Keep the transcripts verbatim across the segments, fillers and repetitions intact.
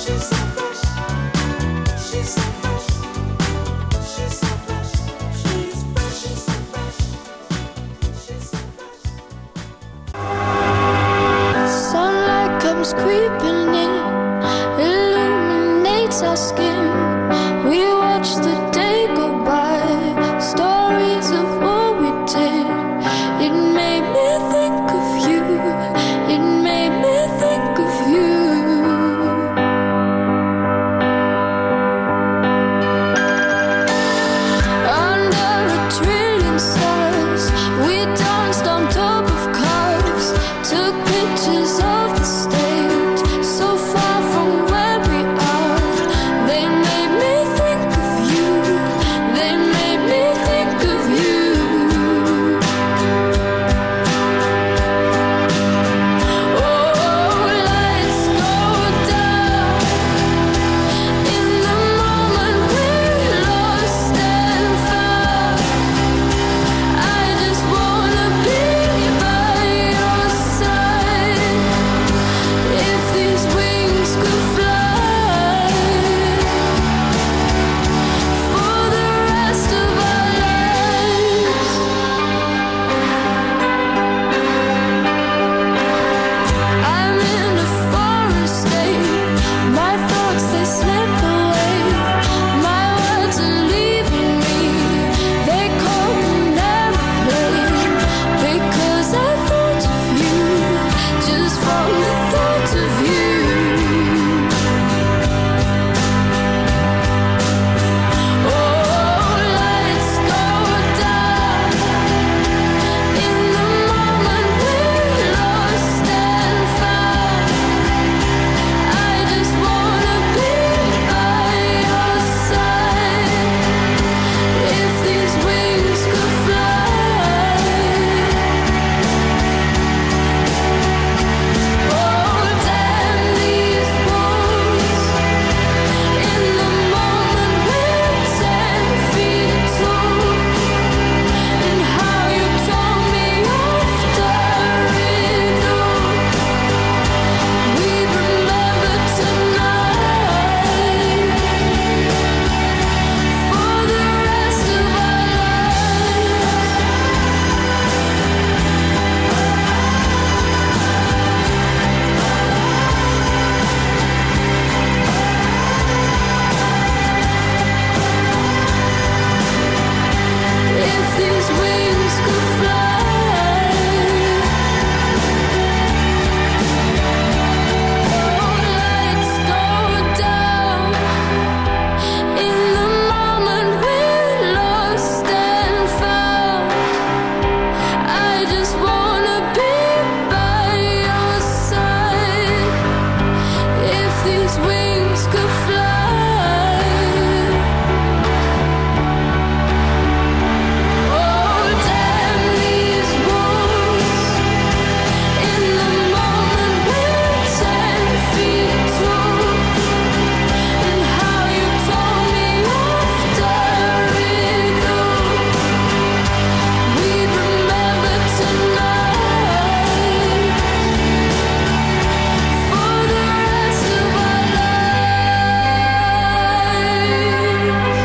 Creeping in, illuminates our skin. We watch the day go by, stories of what we did. It made me think of you, it made me think of you. Under a trillion stars, we danced on top of cars, took pictures of the stage, so far from where we are. They made me think of you, they made me think of you. Oh, lights go down in the moment we're lost and found. I just wanna be by your side. If these wings could fly for the rest of our lives. I'm in a foreign state, my thoughts they slip away, my words are leaving me, they call an airplane, because I thought of you, just from the thought of you. Oh, lights go down in the moment we're lost and found. I just wanna be by your side. If these wings could fly. Oh, damn these walls. In the moment we're ten feet tall. And how you told me off the riddle. We remember tonight for the rest of our lives. If these wings could fly. Oh, lights go down in the moment we're lost and found. I just wanna be by your side. If these wings could fly. Oh, damn these walls. In the moment we're ten feet tall. And how you told me off the riddle. We remember tonight for the rest of our lives.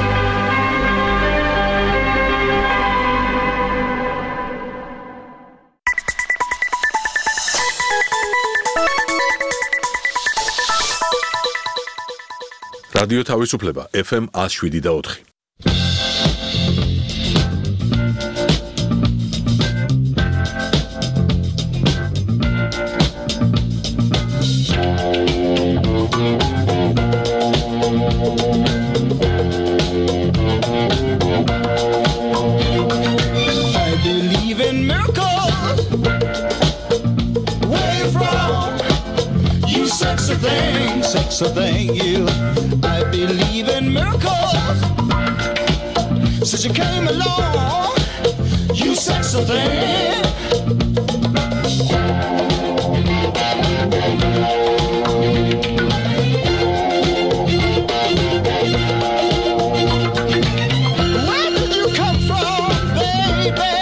რადიო თავისუფლება ეფ ემ one oh seven და four. I believe in miracles. Where you from? You sexy thing, sexy thing, you. I believe in miracles. Since you came along, you sexy thing. Where did you come from, baby?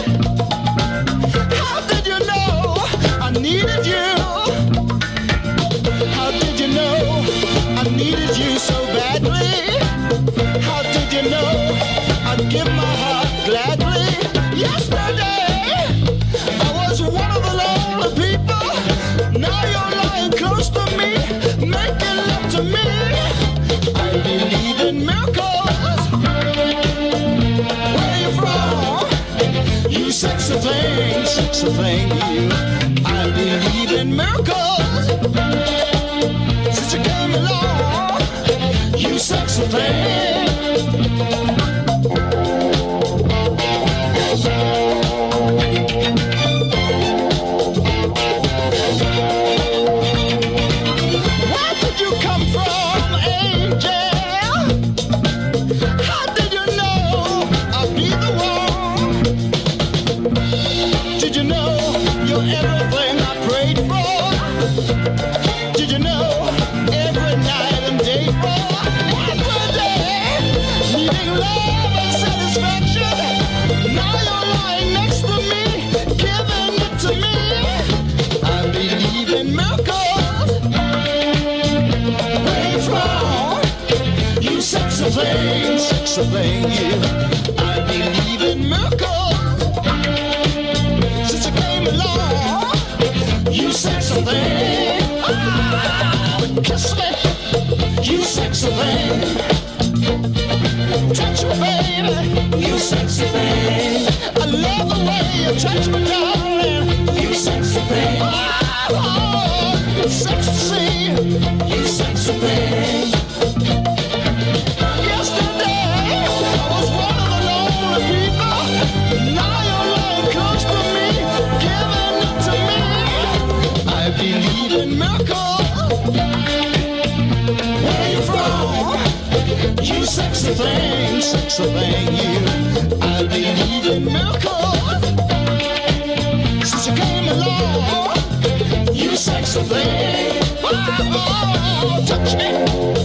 How did you know I needed you? How did you know I needed you so badly. How did you know I'd give my heart gladly? Yesterday I was one of the lonely people. Now you're lying close to me, making love to me. I believe in miracles. Where you from? You sexy thing, sexy thing, you. I believe in miracles. Since you came along, you sexy thing. Where did you come from, angel? How did you know I'd be the one? Did you know you're everything I prayed for? Did you know every night and day for? Every day, needing love and satisfaction. Now you're lying next to me, giving it to me. I believe in miracles. Where you from? You sexy thing, sexy thing, you. I believe in miracles. Since you came along, you sexy thing. Ah, kiss me, you sexy thing. Touch me, baby, you sexy thing. I love the way you touch me, darling. You sexy thing. Oh, oh, it's sexy, you sexy thing. Yesterday I was one of the lonely people. Now you're lying close to me, giving it to me. I believe in miracles. Where you from? You sexy thing, sexy thing, you. I believe in miracles. Since you came along, you sexy thing. Oh, oh, touch me.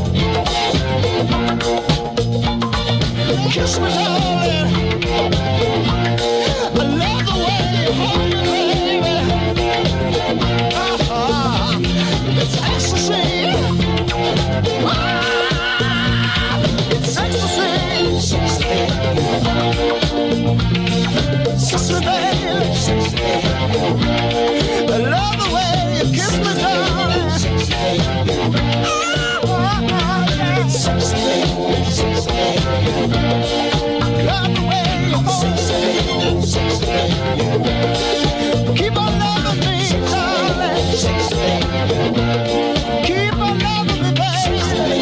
Kiss me, darling. I love the way you hold me, baby. Uh-huh. It's ecstasy. Ah, it's ecstasy. Sexy, baby. I love the way you kiss me, darling. Ah, yeah. Sexy, sexy. Love the way you hold me. Keep on loving me, darling. Keep on loving me, baby.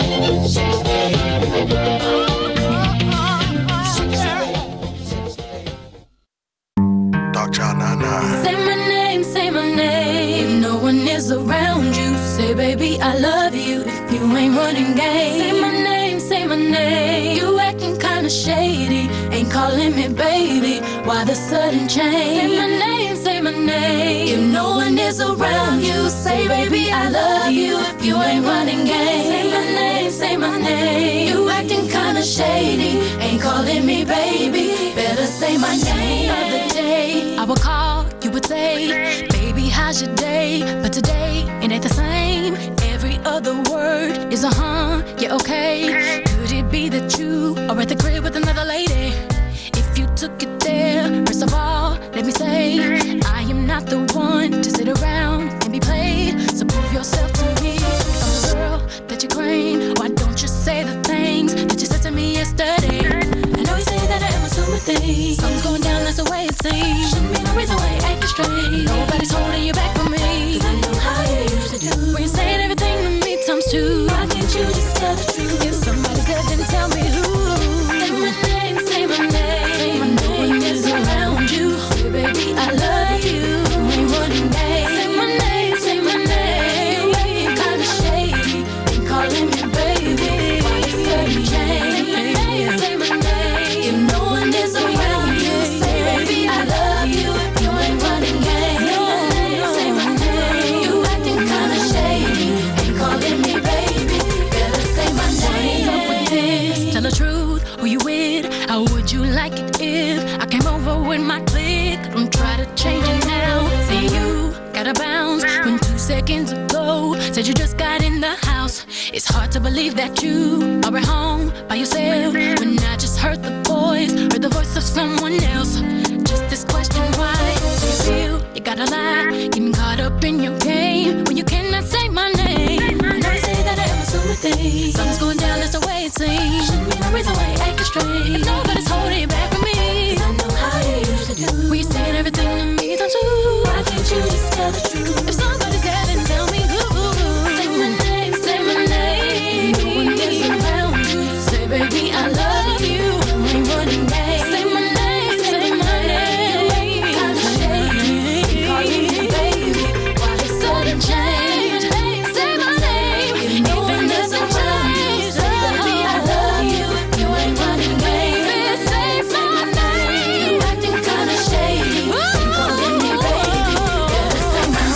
Dark Child nine nine. Say my name, say my name. If no one is around you, say baby I love you. If you ain't running game, say my name, say my name. You acting kinda shady, ain't calling me baby. Why the sudden change? Say my name, say my name. If no one is around you, say baby I love you. If you ain't running game, say my name, say my name. You acting kinda shady, ain't calling me baby. Better say my name. The other day I would call, you would say, baby how's your day? But today it ain't the same. Every other word is a huh, yeah okay. Could it be that you are at the crib with another lady? If you took it there, first of all, let me say, I am not the one to sit around and be played. So prove yourself to me. I'm the girl that you claim. Why don't you say the things that you said to me yesterday? I know you say that I am assuming things. Something's going down, that's the way it seems. Shouldn't be no reason why you're acting straight. Nobody's holding you back from me. Cause I know how you used to do. When you saying everything to me times two. Why can't you just tell the truth? If somebody's good, then tell me who. Say my name, say my name. Say my name is around you. Say baby I love you. You ain't running game. Say my name, say my name. You ain't kinda shady, ain't calling me baby. Why you sudden change? Say my name, say my name. If no one is around you, say baby I love you. You ain't running game. Say my name, say my name. You acting kinda shady, ain't calling me baby. Better say my name. What's up with this? Tell the truth, who you with? How would you like it if I came over with my clique? Don't try to change it now. See you gotta bounce when two seconds ago said you just got in the house. It's hard to believe that you are at home by yourself when I just heard the voice, heard the voice of someone else. Just this question, why do you feel you gotta lie, getting caught up in your game when you cannot say my name? I know you say that I am assuming things, something's going down, that's the way it seems. Shouldn't be no reason why you acting strange. If nobody's holding you back from me, 'cause I know how you usually do. When you saying everything to me, don't you? Why can't you just tell the truth? If somebody's there, then tell me who. Say my name, say my name. No one is around you. Say, baby, I love you. You ain't running away. Say my name, say my name. You ain't kinda shady. Calling me baby. Why the sudden change? Say my name. No one is around you. Say, baby, I love you. You ain't running away. Say my name. You acting kinda shady. Calling me baby. Better say my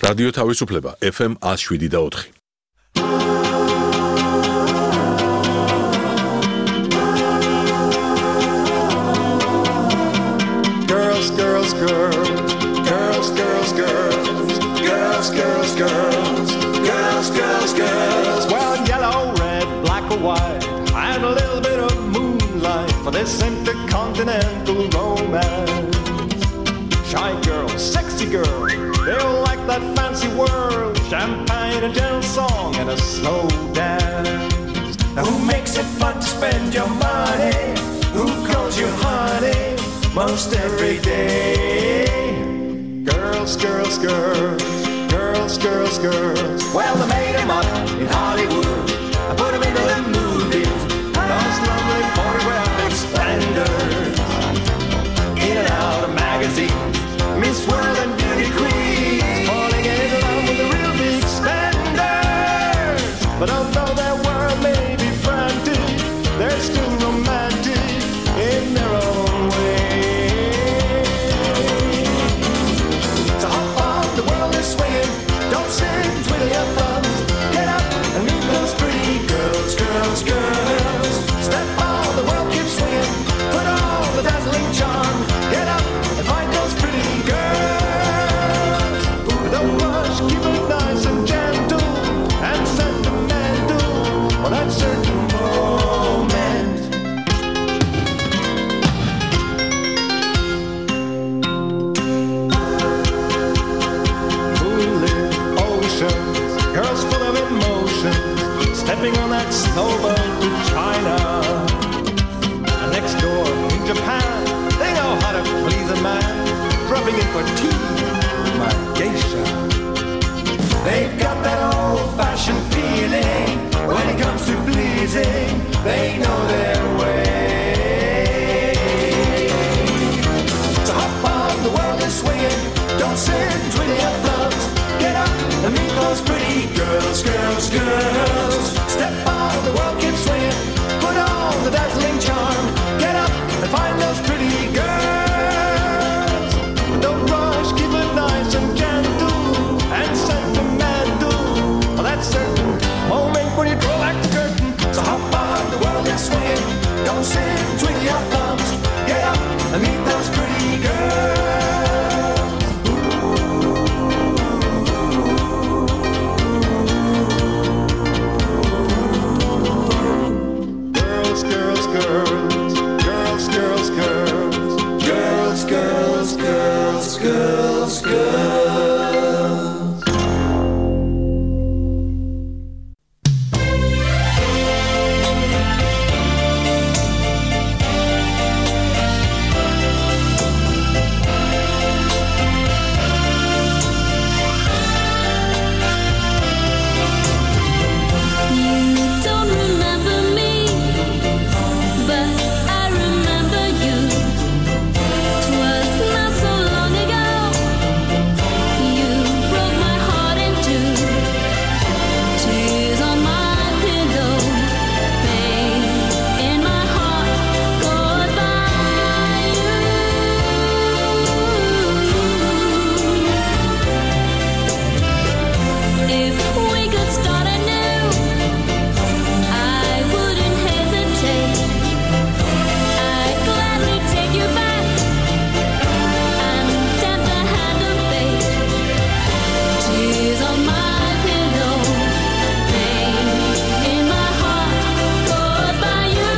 რადიო თავისუფლება ეფ ემ one oh seven და four. Girls, girls, girls, girls, girls, girls, girls, girls, girls, girls, girls, girls. Well, yellow, red, black or white, and a little bit of moonlight for this intercontinental romance. Shy girls, sexy girls, they all like that fancy world, champagne, a gentle song, and a slow dance. Now who makes it fun to spend your money? Who calls you honey most every day? Girls, girls, girls, girls, girls, girls. Well, they made them up in Hollywood. I put them into the movies, those lovely photographic splendors. In and out of magazines, Miss World and beauty queens, falling in love with the real big spenders. But although their world may be frantic, they're still romantic in their own way. So hop on, the world is swinging, don't sit, twiddle your thumbs. Get up and meet those pretty girls, girls, girls. Step on, the world keeps swinging, put on the dazzling charm. Get up and find those pretty girls. Don't rush, keep it nice and gentle and sentimental for that certain moment. Moonlit oceans, girls full of emotions, stepping on that snowboat to China. And next door in Japan, they know how to please a man, dropping in for tea, my geisha. They've got that old-fashioned feeling when it comes to pleasing. They know their way. So hop on, the world is swinging. Don't sit, twiddle your thumbs. Get up and meet those pretty girls, girls, girls. Step on, the world keeps swinging. Put on the dazzling charm. Get up and find those pretty girls. Don't rush, keep it nice and gentle and sentimental for that certain moment when you draw back the curtain. So hop on, the world is swinging. Don't sit, twiddle your thumbs. Get up and meet those pretty girls. Girls, girls, girls, girls, girls, girls, girls, girls, girls, girls, girls. You don't remember me, but I remember you. 'Twas not so long ago. You broke my heart in two. Tears on my pillow, pain in my heart. Goodbye, you. If we could start anew, I wouldn't hesitate. I'd gladly take you back and tempt the hand of fate. Tears on my pillow, pain in my heart. Goodbye, you.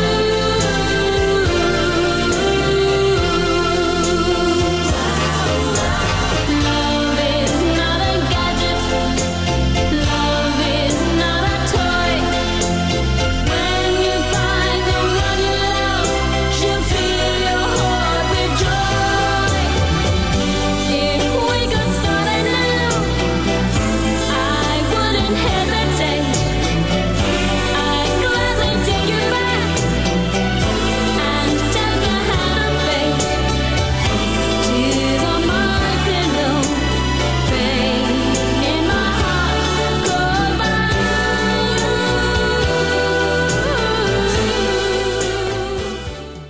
Love is not a gadget. Love is not a toy. When you find the one you love, she'll fill your heart with joy. If we could start anew, I wouldn't hesitate. I'd gladly take you back and tempt the hand of fate. Tears on my pillow, pain in my heart. Goodbye.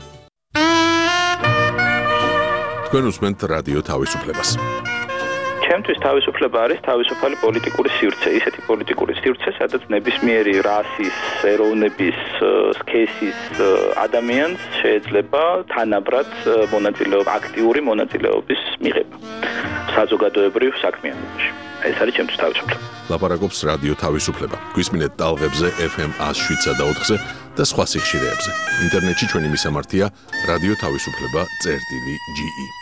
თქვენ უსმენთ რადიო თავისუფლებას. ჩემთვის თავისუფლება არის თავისუფალი პოლიტიკური სივრცე, ისეთი პოლიტიკური სივრცე, სადაც ნებისმიერი რასის, ეროვნების, სქესის ადამიანს შეიძლება თანაბრად მონაწილეობა, აქტიური მონაწილეობის მიღება საზოგადოებრივ საქმიანობაში. ეს არის ჩემთვის თავისუფლება. ლაპარაკობს რადიო თავისუფლება. გვისმინეთ ტალღებზე ეფ ემ one oh seven point four-ზე და სხვა სიხშირეებზე. ინტერნეტში ჩვენი მისამართია რადიო თავისუფლება წერტილი ჯი ი.